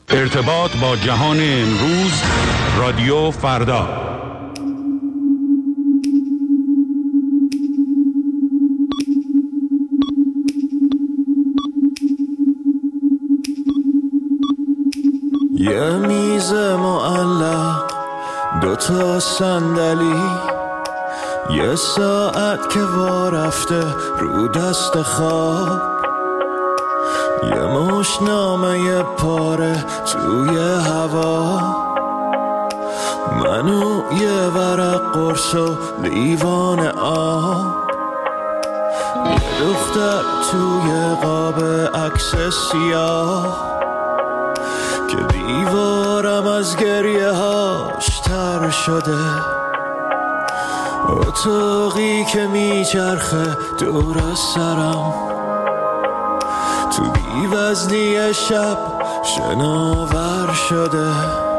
ارتباط با جهان امروز، رادیو فردا. یه میز معلق، دوتا صندلی، یه ساعت که وا رفته رو دست خواب، یه مشتنامه یه پاره توی هوا، منو یه ورق قرص و لیوان آب، یه دختر توی قاب عکس سیاه که دیوارم از گریه هاش تر شده، اتاقی که میچرخه دور سرم، تو بی‌وزنی شب شناور شده،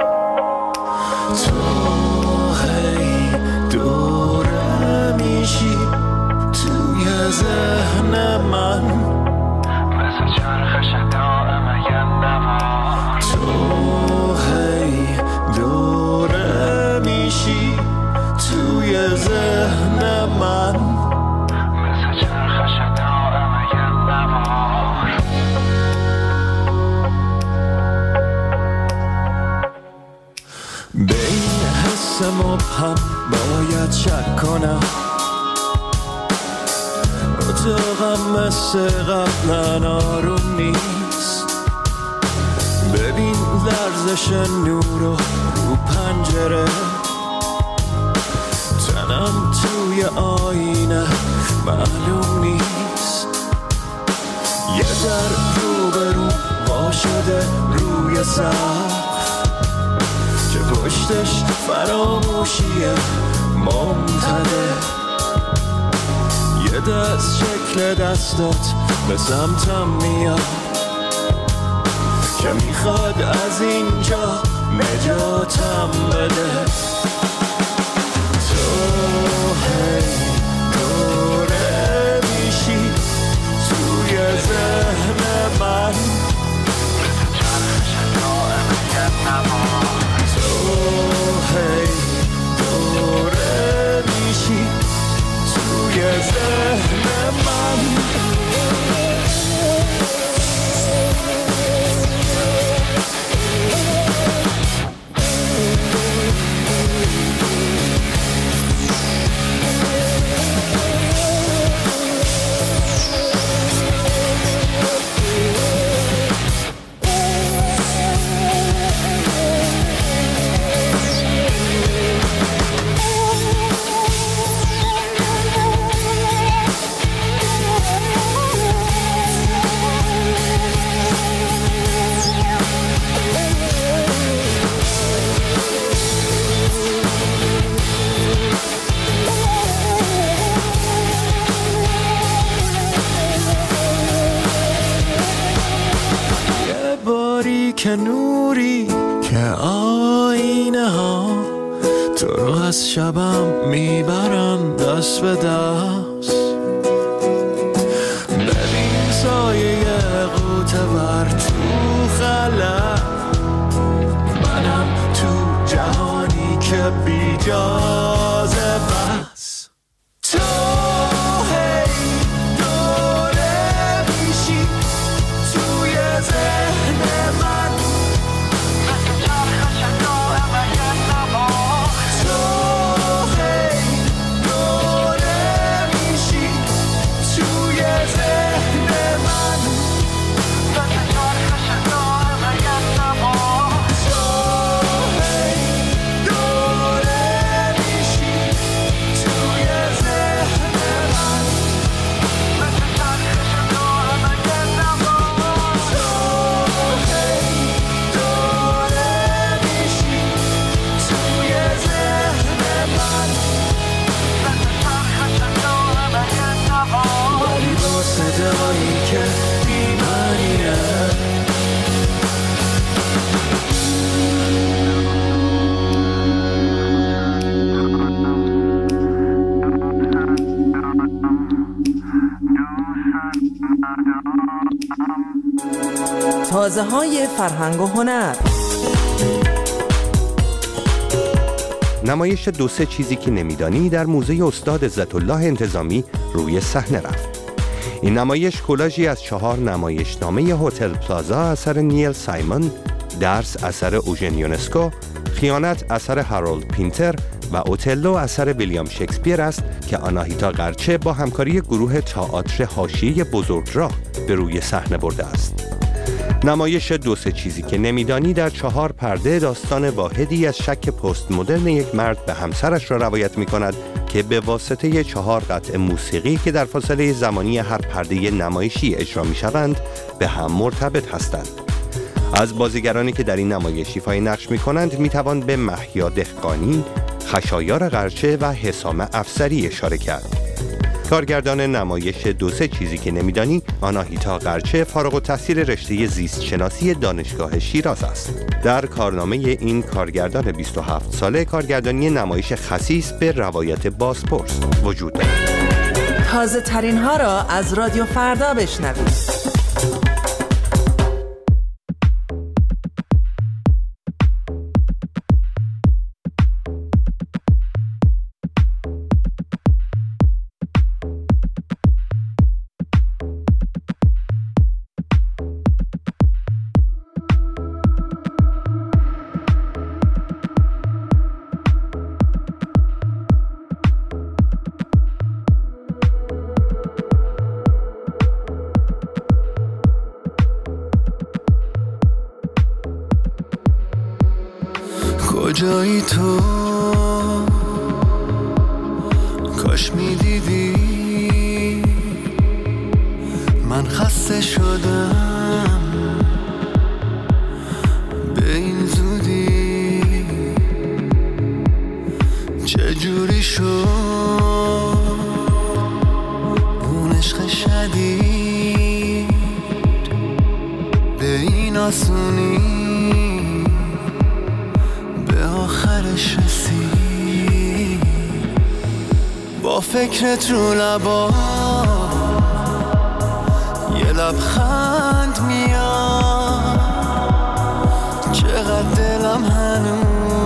تو هی دوره میشی توی ذهن من، مثل چرخش دائم یه نوار، تو هی دوره میشی توی ذهن من، مثل چرخش دائم یه نوار. بین حس مبهم باید شک کنم، اتاقم مثل قبلا آروم نیست، ببین لرزش نور رو پنجره، تنم توی آینه معلوم نیست، یه در رو به رو وا شده روی سقف که پشتش فراموشیه ممتده، یه دست شکل دستات به سمتم میاد که میخواد از اینجا نجاتم بده، تو هی دوره میشی توی ذهن من، چرخش دائم یه نوار، تو هی دوره میشی توی ذهن من. که نوری که آینه ها تو رو از شبم میبرن دست به دست، ببین سایه قوطه ور تو خلا، منم تو جهانی که بی جاذبه است، تو هی دوره میشی توی ذهن من، مثل چرخش دائم یه نوار، تو هی دوره تازه‌های فرهنگ و هنر. نمایش 2-3 چیزی که نمیدانی در موزه استاد عزت‌الله انتظامی روی صحنه رفت. این نمایش کولاژی از 4 نمایشنامه هتل پلازا اثر نیل سایمون، درس اثر اوژن یونسکو، خیانت اثر هارولد پینتر و اوتلو اثر ویلیام شکسپیر است که آناهیتا قرچه با همکاری گروه تئاتر حاشیه بزرگراه به روی صحنه برده است. نمایش 2-3 چیزی که نمیدانی در 4 پرده داستان واحدی از شک پست مدرن یک مرد به همسرش را روایت می کند که به واسطه 4 قطعه موسیقی که در فاصله زمانی هر پرده نمایشی اجرا می شوند به هم مرتبط هستند. از بازیگرانی که در این نمایش ایفای نقش می کنند می توان به محیا دهقانی، خشایار قرچه و حسام افسری اشاره کرد. کارگردان نمایش 2-3 چیزی که نمیدانی آناهیتا قرچه فارغ التحصیل رشته زیست شناسی دانشگاه شیراز است. در کارنامه این کارگردان 27 ساله کارگردانی نمایش خصیص به روایت بازپرس وجود دارد. تازه ترین ها را از رادیو فردا بشنوید. کجایی تو؟ کاش میدیدی من خسته شدم به این زودی. چجوری شد اون عشق شدید به این آسونی آخرش رسید. با فکرت رو لبا یه لبخند میاد، چقدر دلم هنوز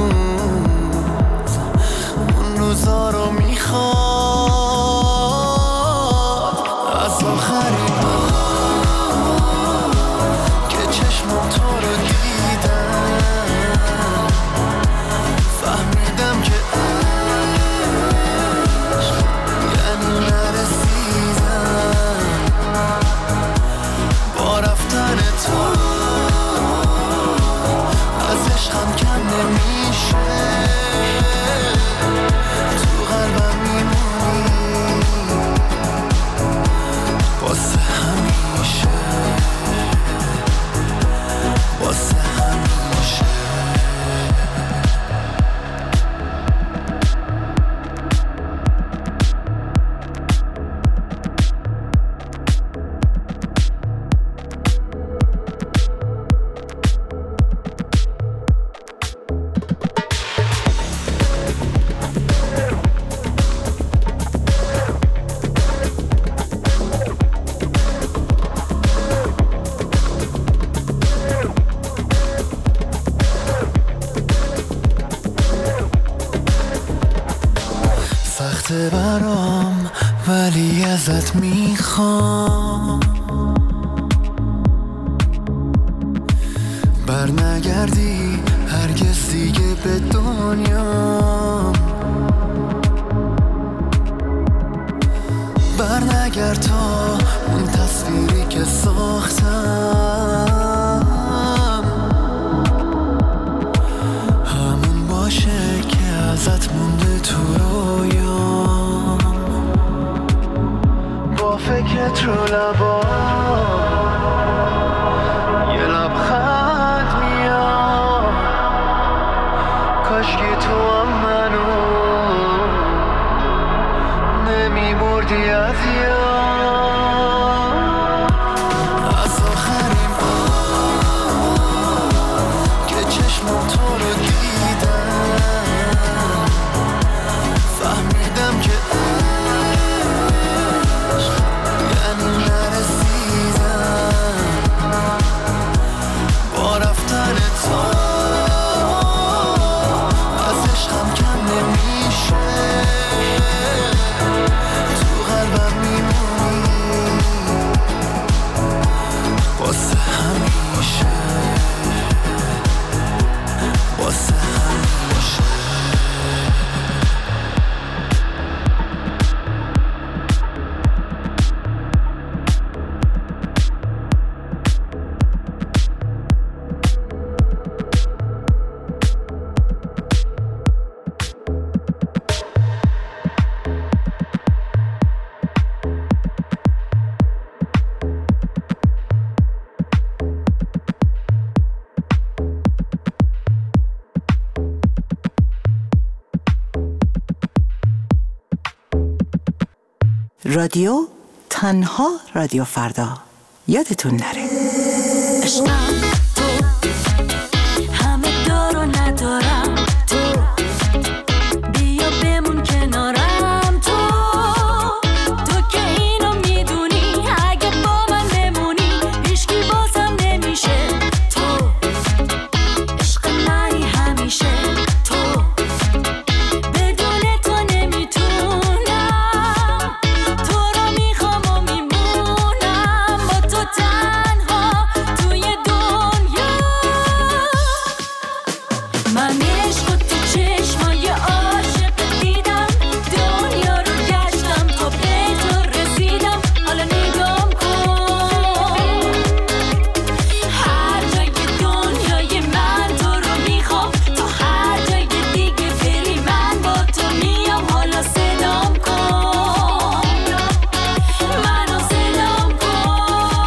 اون روزا رو میخواد. از آخرین بار که چشمم تو رو دیدم فهمیدم که عشق یعنی نرسیدم. با رفتن تو از عشقم کم نمیشه، تو قلبم میمونی واسه همیشه، واسه همیشه. سخته برام ولی ازت میخوام برنگردی هرگز دیگه به دنیا، برنگرد تا اون تصویری که ساختم همون باشه که ازت مونده تو رویام. با فکرت رو لبا یه لبخند میاد، کاشکی تو هم منو نمیبردی از یاد. از آخرین بار که چشمم تو رو دیدم فهمیدم که عشق یعنی نرسیدم. رادیو تنها رادیو فردا. یادتون نره. عشقم تو همه دار و ندارم، تو بیا بمون کنارم، تو که اینو میدونی، اگه با من بمونی هیچکی بازم نمیشه. تو عشق منی همیشه، تو بدون تو نمیتونم، تو رو میخوام و میمونم با تو تنها توی دنیا. من عشق و تو چشمای عاشق دیدم، دنیا رو گشتم تا به تو رسیدم. حالا نگام کن، هر جای دنیای من تو رو میخوام، تا هر جای دیگه بری من با تو میام. حالا صدام کن، منو صدام کن.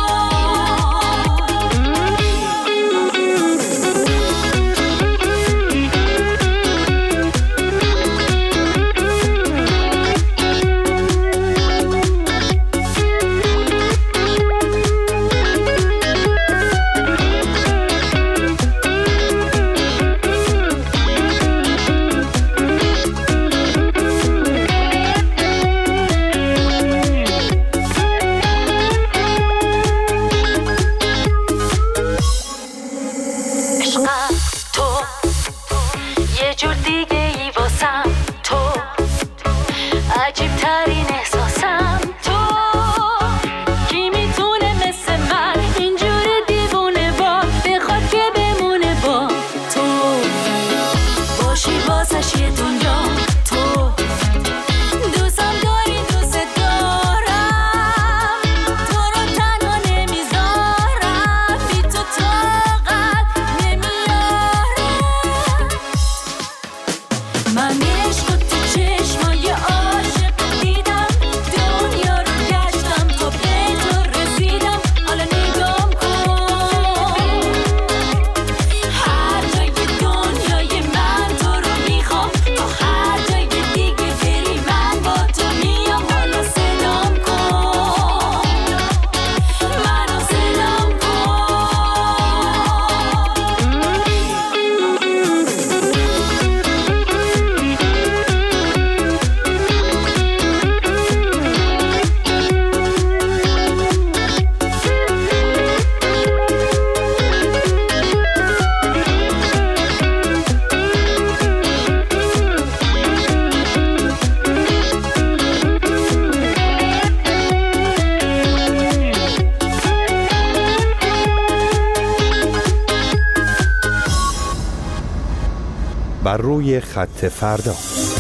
عشقم تو یه جور دیگه ای واسم، تو عجیب ترین احساسم، تو کی میتونه مثل من اینجور دیوونه با بخواد که بمونه با تو، باشی واسش یه دنیا. تو دوستم داری، دوست دارم، تو رو تنها نمیذارم، بی تو طاقت نمیارم. من عشق و تو چشمای عاشق دیدم، دنیا رو گشتم تا به تو رسیدم. حالا نگام کن، هر جای دنیای من تو رو میخوام، تا هر جای دیگه بری من با تو میام. حالا صدام کن، منو صدام کن. بر روی خط فردا.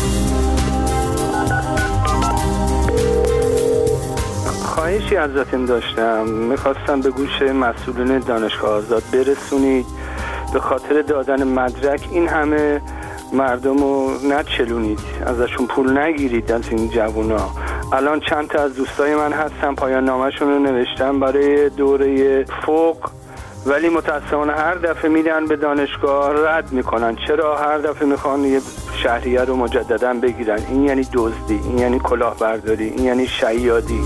خواهشی ازتون داشتم، میخواستم به گوش مسئولین دانشگاه آزاد برسونید به خاطر دادن مدرک این همه مردم رو نچلونید، ازشون پول نگیرید. از این جوونا الان چند تا از دوستای من هستن پایان نامه‌شون رو نوشتن برای دوره فوق، ولی متاسفانه هر دفعه میدن به دانشگاه رد میکنن. چرا؟ هر دفعه میخوان یه شهریه رو مجددا بگیرن. این یعنی دزدی، این یعنی کلاهبرداری، این یعنی شیادی.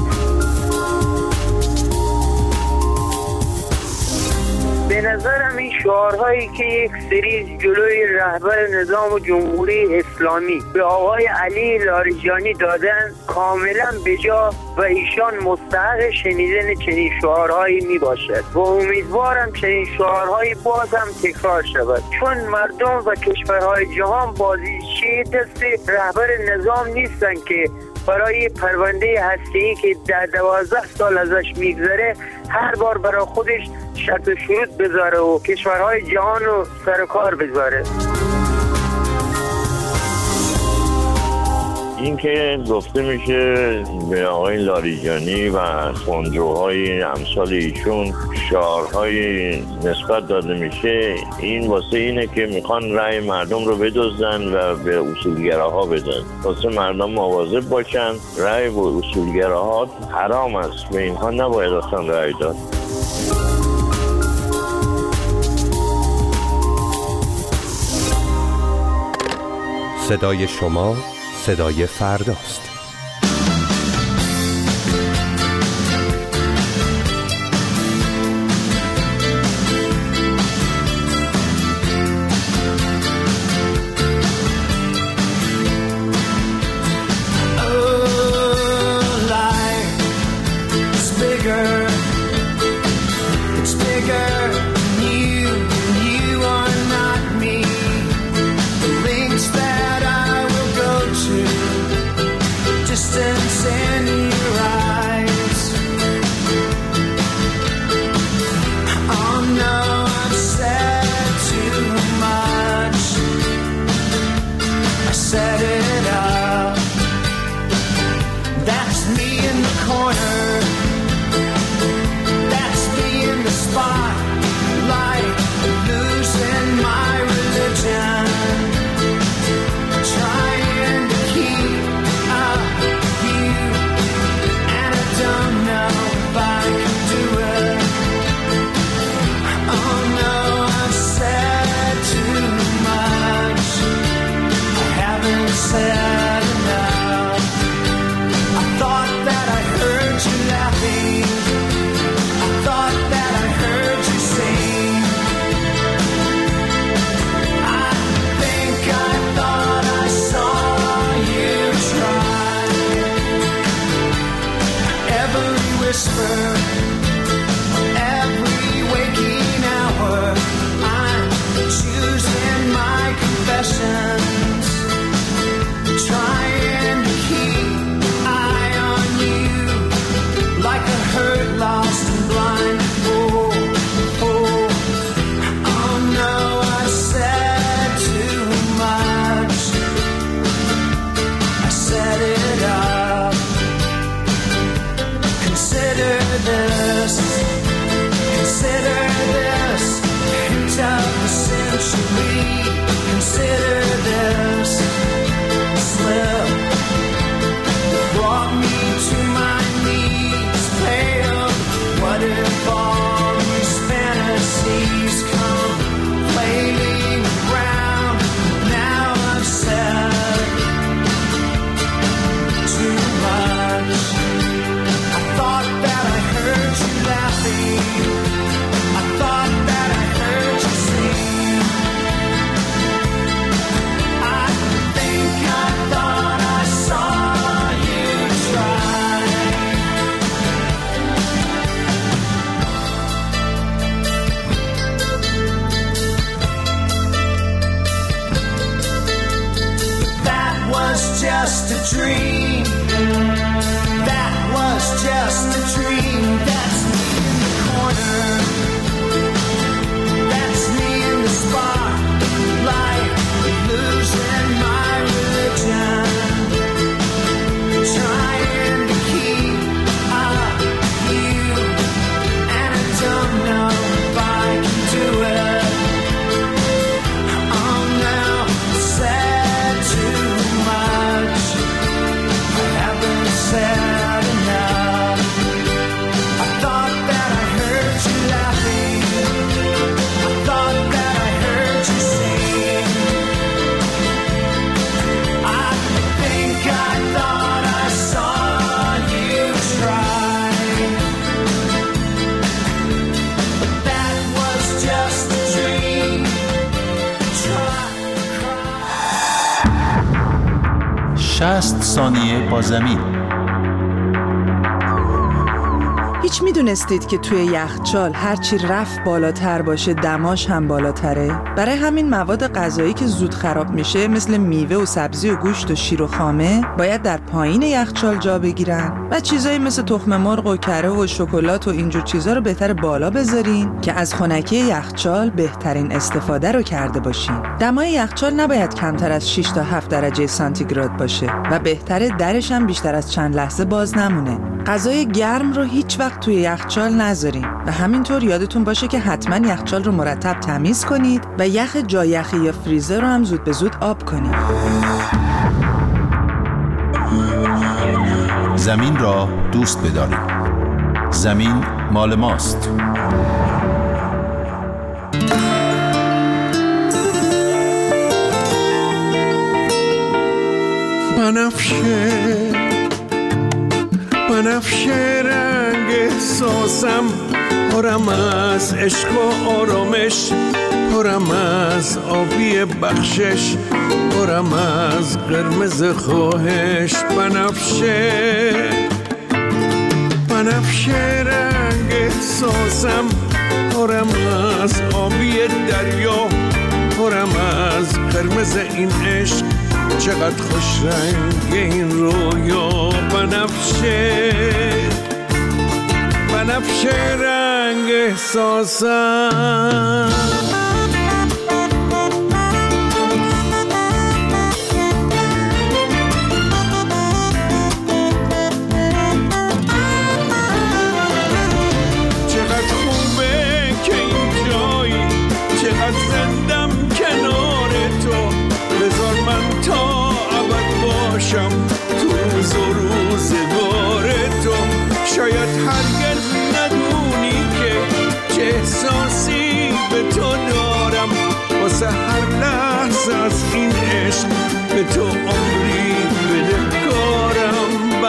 به نظرم این شعارهایی که یک سری جلوی رهبر نظام جمهوری اسلامی به آقای علی لاریجانی دادن کاملا بجا و ایشان مستحق شنیدن چنین شعارهایی می باشد و امیدوارم چنین شعارهایی باز هم تکرار شود، چون مردم و کشورهای جهان بازیچی دست رهبر نظام نیستن که برای پرونده هسته‌ای که 12 سال ازش میگذره هر بار برای خودش شرط و شروط بذاره و کشورهای جهان رو سر کار بذاره. این که گفته میشه به آقای لاریجانی و خونجوهای امثال ایشون شعارهای نسبت داده میشه، این واسه اینه که میخوان رأی مردم رو بدزدن و به اصولگراها بدن. واسه مردم مواظب باشن، رأی به اصولگراها حرام است، به اینها نباید اصلا رأی داد. صدای شما صدای فرداست. we consider this slip brought me to my knees, pale. What if all these fantasies come flailing around? Now I've said too much. I thought that I heard you laughing. I thought that I heard you sing. I think I thought I saw you try. That was just a dream. That was just a dream. That's me in the corner. That's me in the spotlight, losing my religion, trying to keep up with you, and I don't know if I can do it. I'm now said too much. I haven't said enough. I thought that I heard you laughing. I thought that I heard you sing. I think I thought I saw you try. But that was just a dream. Try. 60 ثانیه با زمین. هیچ میدونستید که توی یخچال هرچی رفت بالاتر باشه دماش هم بالاتره؟ برای همین مواد غذایی که زود خراب میشه مثل میوه و سبزی و گوشت و شیر و خامه باید در پایین یخچال جا بگیرن و چیزایی مثل تخم مرغ و کره و شکلات و اینجور چیزا رو بهتر بالا بذارین که از خنکی یخچال بهترین استفاده رو کرده باشین. دمای یخچال نباید کمتر از 6 تا 7 درجه سانتیگراد باشه و بهتره درش هم بیشتر از چند لحظه باز نمونه. غذای گرم رو هیچ وقت توی یخچال نذارین و همینطور یادتون باشه که حتما یخچال رو مرتب تمیز کنید و یخ جایخی یا فریزر رو هم زود به زود آب کنید. زمین را دوست بدارید. زمین مال ماست. بنفشه رنگ احساسم، پرم از عشق و آرامش، پرم از آبی بخشش، پرم از قرمز خواهش. بنفشه رنگ احساسم، پرم از آبی دریا، پرم از قرمز این عشق، چقدر خوش رنگ این رویا. بنفشه رنگ احساسم. چقدر خوبه که این جایی، چقدر زندم کنار تو. بذار من تا ابد باشم تو روز و روزگار تو. شاید هرگز ندونی که چه احساسی به تو دارم، واسه هر لحظه از این عشق به تو عمری بدهکارم.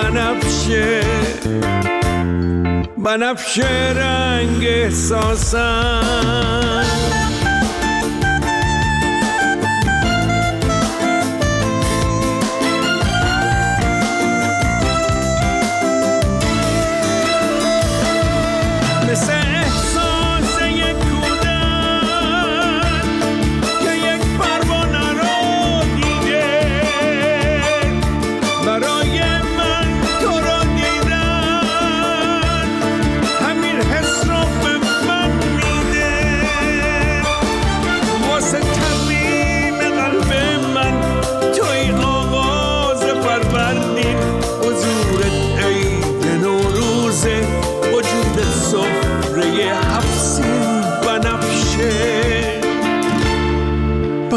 بنفشه رنگ احساسم. مثل احساس یک کودک که یک پروانه رو دیده، برای من تو رو دیدن همین حس رو به من میده.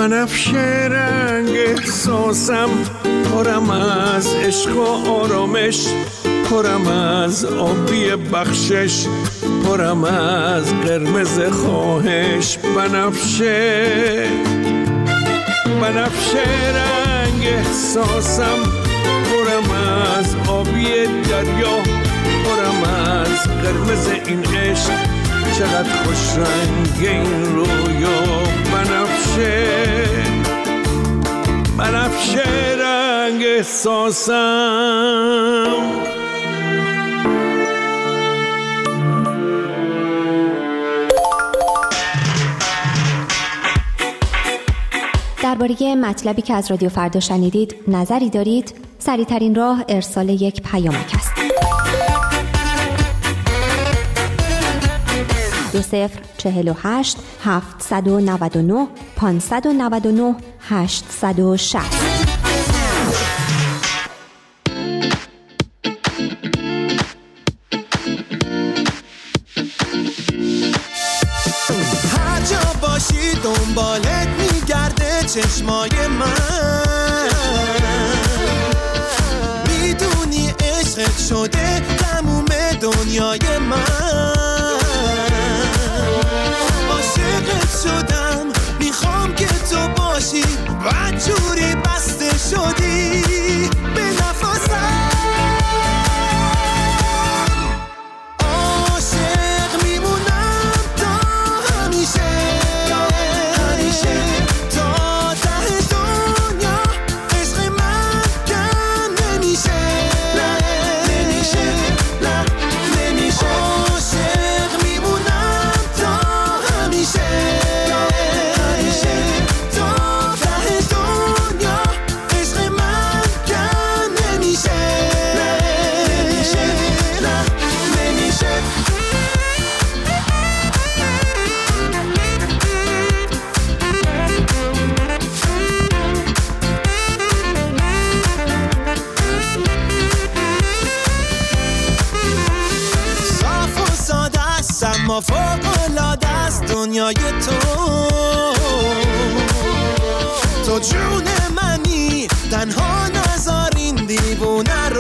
بنفشه رنگ احساسم، پرم از عشق و آرامش، پرم از آبی بخشش، پرم از قرمز خواهش. بنفشه رنگ احساسم، پرم از آبی دریا، پرم از قرمز این عشق، چقدر خوش رنگ این رویا. بنفشه رنگ احساسم. درباره مطلبی که از رادیو فردا شنیدید نظری دارید؟ سریع‌ترین راه ارسال یک پیامک است. 2048 799 599 860. هر جا باشی دنبالت میگرده چشمای من، میدونی عشقت شده تموم دنیای من. عاشقت شدم میخوام که تو باشی و جوری بسته شدی به نفسم. عاشق میمونم تا همیشه، تا ته دنیا. عشق من کم نمیشه. عاشق میمونم تا همیشه، تا ته دنیا. عشق من کم نمیشه. صاف و ساده است اما فوق‌العاده است دنیای تو جون منی، تنها نذار این دیوونه